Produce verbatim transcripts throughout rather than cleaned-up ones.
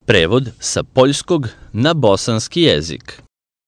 Prevod sa poljskog na bosanski jezik.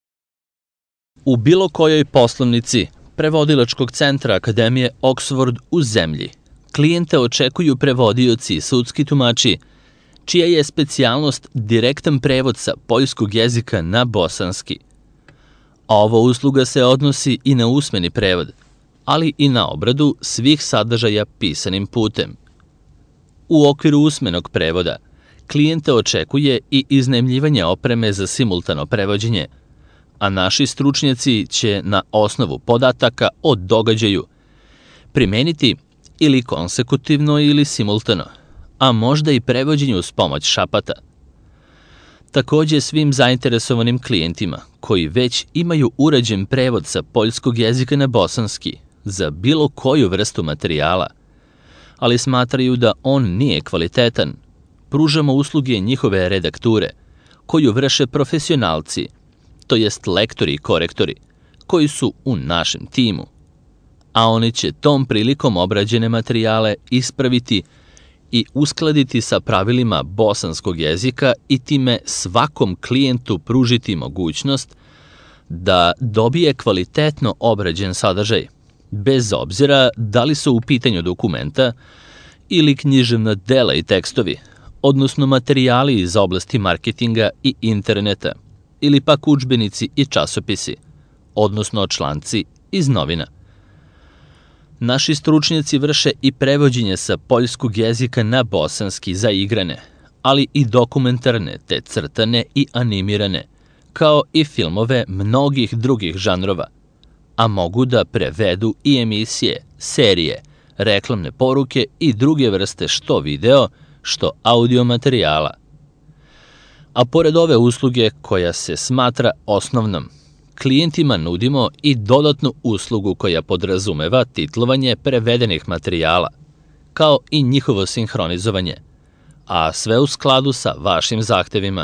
U bilo kojoj poslovnici prevodilačkog centra Akademije Oxford u zemlji klijente očekuju prevodioci i sudski tumači, čija je specijalnost direktan prevod sa poljskog jezika na bosanski. Ova usluga se odnosi i na usmeni prevod, ali i na obradu svih sadržaja pisanim putem. U okviru usmenog prevoda klijente očekuje i iznajmljivanje opreme za simultano prevođenje, a naši stručnjaci će na osnovu podataka o događaju primeniti ili konsekutivno ili simultano, a možda i prevođenje uz pomoć šapata. Takođe, svim zainteresovanim klijentima koji već imaju urađen prevod sa poljskog jezika na bosanski za bilo koju vrstu materijala, ali smatraju da on nije kvalitetan, pružamo usluge njihove redakture, koju vrše profesionalci, to jest lektori i korektori, koji su u našem timu, a oni će tom prilikom obrađene materijale ispraviti i uskladiti sa pravilima bosanskog jezika i time svakom klijentu pružiti mogućnost da dobije kvalitetno obrađen sadržaj, bez obzira da li su u pitanju dokumenta ili književna dela i tekstovi, odnosno materijali iz oblasti marketinga i interneta, ili pak udžbenici i časopisi, odnosno članci iz novina. Naši stručnjaci vrše i prevođenje sa poljskog jezika na bosanski za igrane, ali i dokumentarne te crtane i animirane, kao i filmove mnogih drugih žanrova, a mogu da prevedu i emisije, serije, reklamne poruke i druge vrste što video, što audio materijala. A pored ove usluge koja se smatra osnovnom, klijentima nudimo i dodatnu uslugu koja podrazumeva titlovanje prevedenih materijala, kao i njihovo sinhronizovanje, a sve u skladu sa vašim zahtevima.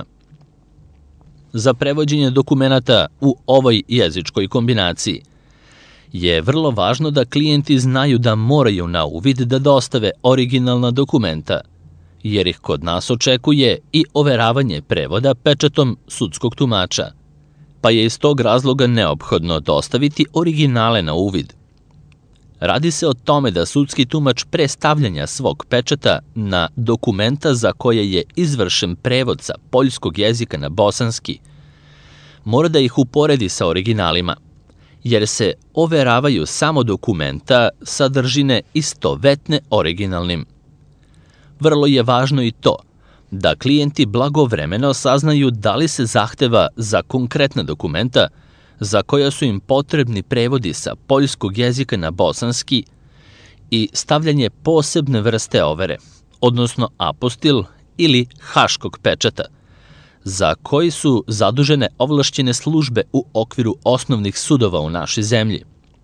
Za prevođenje dokumenata u ovoj jezičkoj kombinaciji je vrlo važno da klijenti znaju da moraju na uvid da dostave originalna dokumenta, jer ih kod nas očekuje i overavanje prevoda pečatom sudskog tumača, pa je iz tog razloga neophodno dostaviti originale na uvid. Radi se o tome da sudski tumač pre stavljanja svog pečata na dokumenta za koje je izvršen prevod sa poljskog jezika na bosanski mora da ih uporedi sa originalima, jer se overavaju samo dokumenta sadržine istovetne originalnim. Vrlo je važno i to da klijenti blagovremeno saznaju da li se zahteva za konkretna dokumenta za koja su im potrebni prevodi sa poljskog jezika na bosanski i stavljanje posebne vrste overe, odnosno apostil ili haškog pečata, za koji su zadužene ovlašćene službe u okviru osnovnih sudova u našoj zemlji.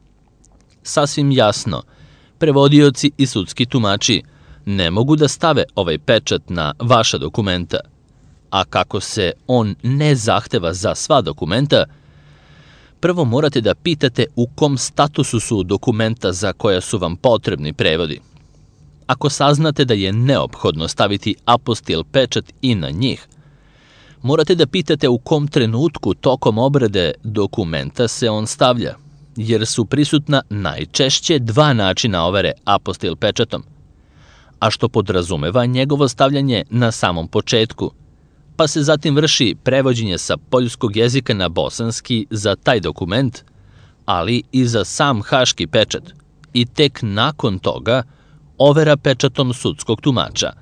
Sasvim jasno, prevodioci i sudski tumači ne mogu da stave ovaj pečat na vaša dokumenta, a kako se on ne zahteva za sva dokumenta, prvo morate da pitate u kom statusu su dokumenta za koja su vam potrebni prevodi. Ako saznate da je neophodno staviti apostil pečat i na njih, morate da pitate u kom trenutku tokom obrade dokumenta se on stavlja, jer su prisutna najčešće dva načina overe apostil pečatom, a što podrazumeva njegovo stavljanje na samom početku, pa se zatim vrši prevođenje sa poljskog jezika na bosanski za taj dokument, ali i za sam haški pečat, i tek nakon toga overa pečatom sudskog tumača.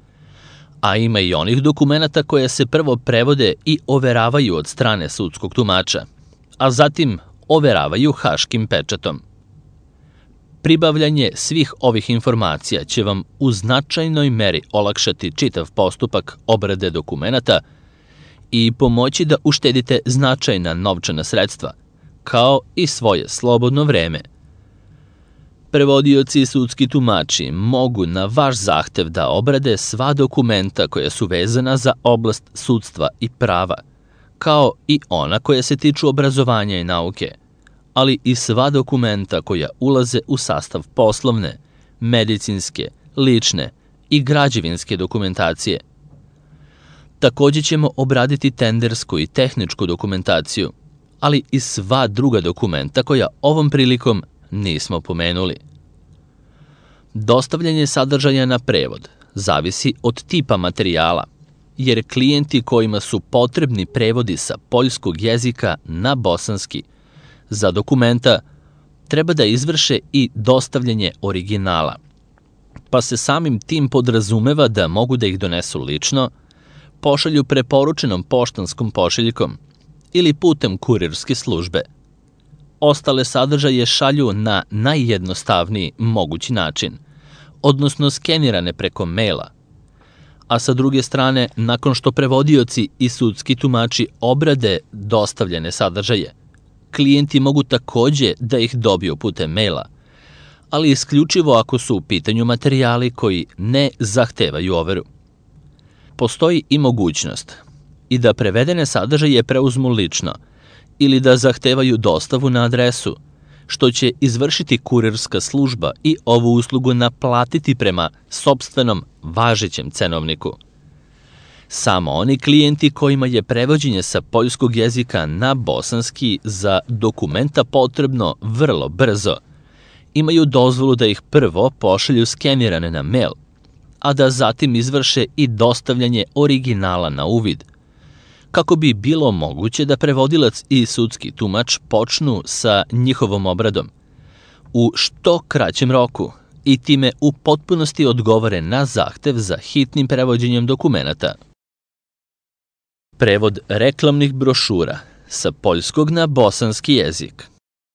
A ima i onih dokumenata koje se prvo prevode i overavaju od strane sudskog tumača, a zatim overavaju haškim pečatom. Pribavljanje svih ovih informacija će vam u značajnoj meri olakšati čitav postupak obrade dokumenata i pomoći da uštedite značajna novčana sredstva, kao i svoje slobodno vreme. Prevodioci i sudski tumači mogu na vaš zahtev da obrade sva dokumenta koja su vezana za oblast sudstva i prava, kao i ona koja se tiču obrazovanja i nauke, ali i sva dokumenta koja ulaze u sastav poslovne, medicinske, lične i građevinske dokumentacije. Takođe ćemo obraditi tendersku i tehničku dokumentaciju, ali i sva druga dokumenta koja ovom prilikom nismo pomenuli. Dostavljanje sadržaja na prevod zavisi od tipa materijala, jer klijenti kojima su potrebni prevodi sa poljskog jezika na bosanski za dokumenta treba da izvrše i dostavljanje originala, pa se samim tim podrazumeva da mogu da ih donesu lično, pošalju preporučenom poštanskom pošiljkom ili putem kurirske službe. Ostale sadržaje šalju na najjednostavniji mogući način, odnosno skenirane preko maila, a sa druge strane, nakon što prevodioci i sudski tumači obrade dostavljene sadržaje, klijenti mogu takođe da ih dobiju putem maila, ali isključivo ako su u pitanju materijali koji ne zahtevaju overu. Postoji i mogućnost i da prevedene sadržaje preuzmu lično ili da zahtevaju dostavu na adresu, što će izvršiti kurirska služba i ovu uslugu naplatiti prema sopstvenom važećem cenovniku. Samo oni klijenti kojima je prevođenje sa poljskog jezika na bosanski za dokumenta potrebno vrlo brzo, imaju dozvolu da ih prvo pošalju skenirane na mail, a da zatim izvrše i dostavljanje originala na uvid, kako bi bilo moguće da prevodilac i sudski tumač počnu sa njihovom obradom u što kraćem roku i time u potpunosti odgovore na zahtev za hitnim prevođenjem dokumenata. Prevod reklamnih brošura sa poljskog na bosanski jezik.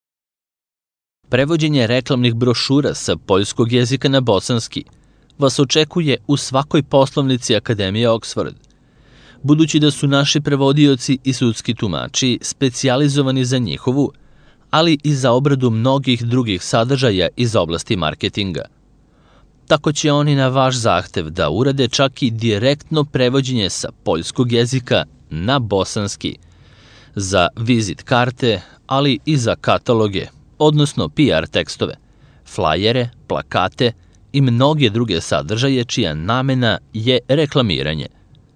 Prevođenje reklamnih brošura sa poljskog jezika na bosanski vas očekuje u svakoj poslovnici Akademije Oxford, budući da su naši prevodioci i sudski tumači specijalizovani za njihovu, ali i za obradu mnogih drugih sadržaja iz oblasti marketinga. Tako će oni na vaš zahtev da urade čak i direktno prevođenje sa poljskog jezika na bosanski, za vizit karte, ali i za kataloge, odnosno P R tekstove, flajere, plakate i mnoge druge sadržaje čija namena je reklamiranje.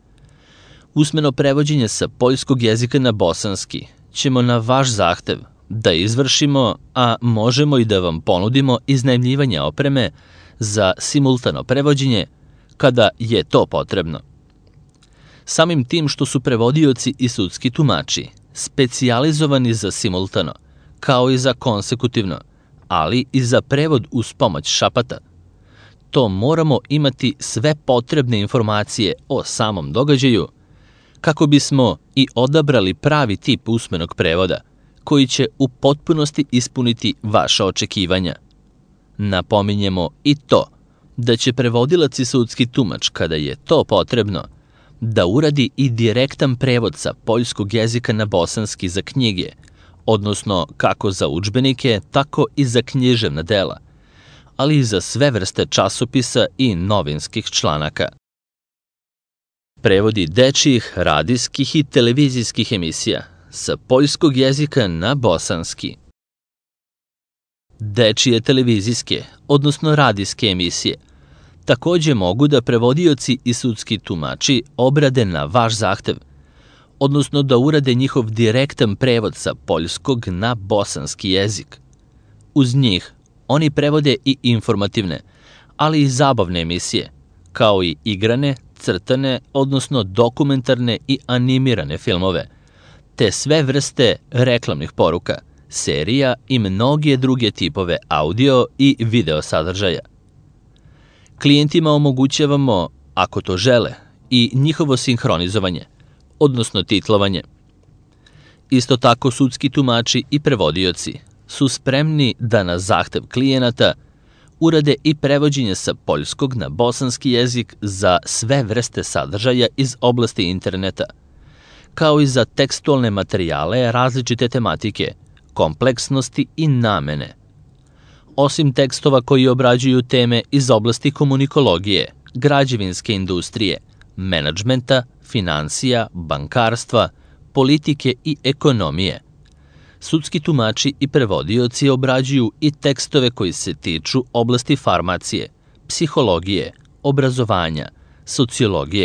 Usmeno prevođenje sa poljskog jezika na bosanski ćemo na vaš zahtev da izvršimo, a možemo i da vam ponudimo iznajmljivanje opreme za simultano prevođenje kada je to potrebno. Samim tim što su prevodioci i sudski tumači specijalizovani za simultano, kao i za konsekutivno, ali i za prevod uz pomoć šapata, to moramo imati sve potrebne informacije o samom događaju kako bismo i odabrali pravi tip usmenog prevoda koji će u potpunosti ispuniti vaša očekivanja. Napominjemo i to da će prevodilac i sudski tumač, kada je to potrebno, da uradi i direktan prevod sa poljskog jezika na bosanski za knjige, odnosno kako za udžbenike, tako i za književna dela, ali i za sve vrste časopisa i novinskih članaka. Prevodi dečijih, radijskih i televizijskih emisija sa poljskog jezika na bosanski. Dečije televizijske, odnosno radijske emisije, takođe mogu da prevodioci i sudski tumači obrade na vaš zahtev, odnosno da urade njihov direktan prevod sa poljskog na bosanski jezik. Uz njih oni prevode i informativne, ali i zabavne emisije, kao i igrane, crtane, odnosno dokumentarne i animirane filmove, te sve vrste reklamnih poruka, serija i mnoge druge tipove audio i video sadržaja. Klijentima omogućavamo, ako to žele, i njihovo sinhronizovanje, odnosno titlovanje. Isto tako sudski tumači i prevodioci su spremni da na zahtev klijenata urade i prevođenje sa poljskog na bosanski jezik za sve vrste sadržaja iz oblasti interneta, kao i za tekstualne materijale različite tematike, kompleksnosti i namene. Osim tekstova koji obrađuju teme iz oblasti komunikologije, građevinske industrije, menadžmenta, financija, bankarstva, politike i ekonomije, sudski tumači i prevodioci obrađuju i tekstove koji se tiču oblasti farmacije, psihologije, obrazovanja, sociologije,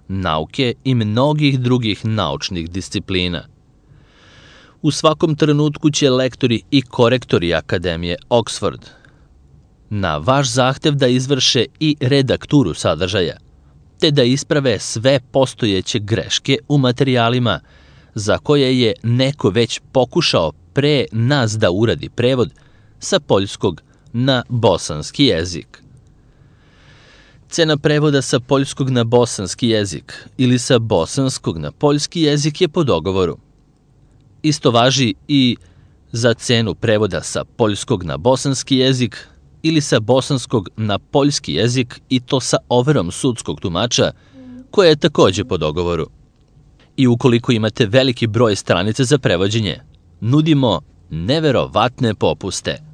nauke i mnogih drugih naučnih disciplina. U svakom trenutku će lektori i korektori Akademije Oxford na vaš zahtev da izvrše i redakturu sadržaja, te da isprave sve postojeće greške u materijalima za koje je neko već pokušao pre nas da uradi prevod sa poljskog na bosanski jezik. Cena prevoda sa poljskog na bosanski jezik ili sa bosanskog na poljski jezik je po dogovoru. Isto važi i za cenu prevoda sa poljskog na bosanski jezik ili sa bosanskog na poljski jezik, i to sa overom sudskog tumača, koja je takođe po dogovoru. I ukoliko imate veliki broj stranica za prevođenje, nudimo neverovatne popuste.